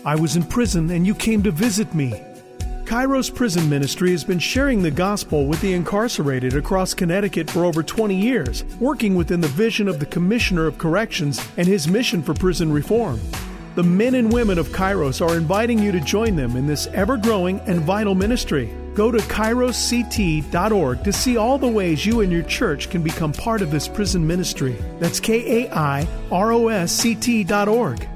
I was in prison and you came to visit me. Kairos Prison Ministry has been sharing the gospel with the incarcerated across Connecticut for over 20 years, working within the vision of the Commissioner of Corrections and his mission for prison reform. The men and women of Kairos are inviting you to join them in this ever-growing and vital ministry. Go to kairosct.org to see all the ways you and your church can become part of this prison ministry. That's KAIROSCT.org.